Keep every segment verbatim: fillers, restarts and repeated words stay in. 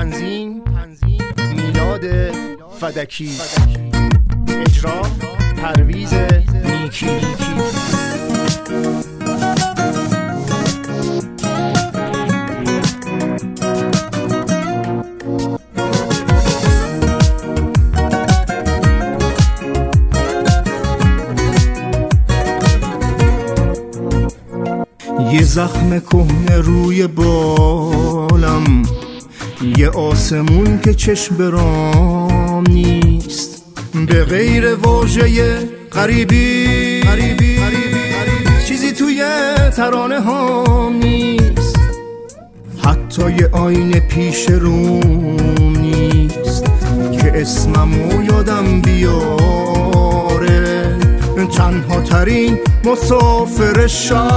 تنظیم میلاد فدکی، اجرا پرویز نیکی. یه زخم کهنه روی بالم، یه آسمون که چشم برام نیست، به غیر واژه غریبی غریبی چیزی توی ترانه هام نیست، حتی یه آینه پیش روم نیست که اسممو یادم بیاره. تنها ترین مسافر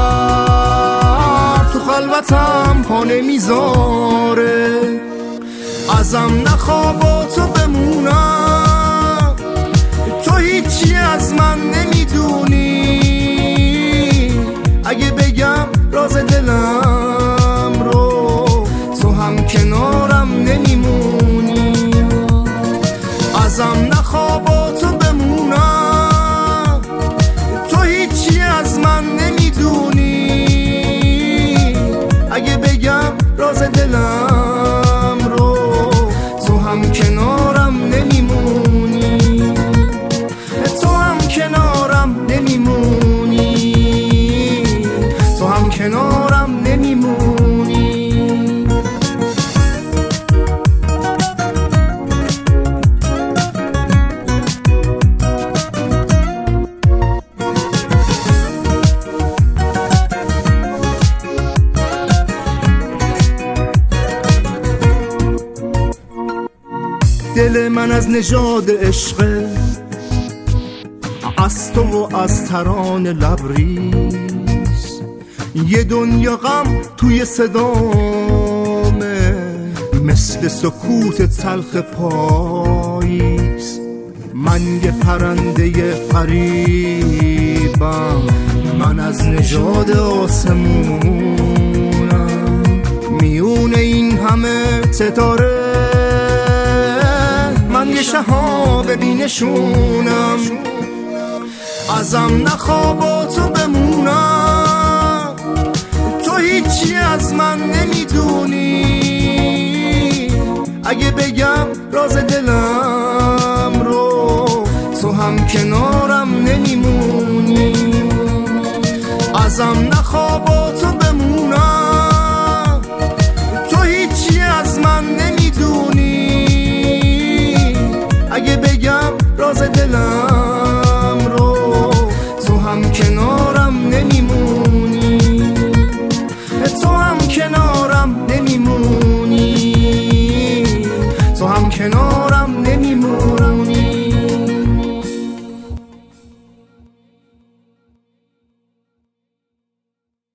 شب تو خلوتم پا نمیذاره، ازم نخوابا تو بمونم، تو هیچی از من نمیدونی، اگه بگم راز دلم رو تو هم کنارم نمیمونی، ازم نخوابا تو بمونم، از من نمیدونی، اگه بگم راز دلم رو تو هم کنارم نمیمونی، تو هم کنارم نمیمونی، تو هم کنارم نمیمونی. دل من از نژاد عشق، از تو و از ترانه لبریز، یه دنیا غم توی صدامه، مثل سکوت تلخ پاییز. من یه پرنده غریبم، من از نژاد آسمونم، میونه این همه ستاره من یه شهاب بینشونم، ازم نخوابا تو بمونم، تو هیچی از من نمیدونی، اگه بگم راز دلم رو تو هم کنارم نمیمونی، ازم نخوابا تو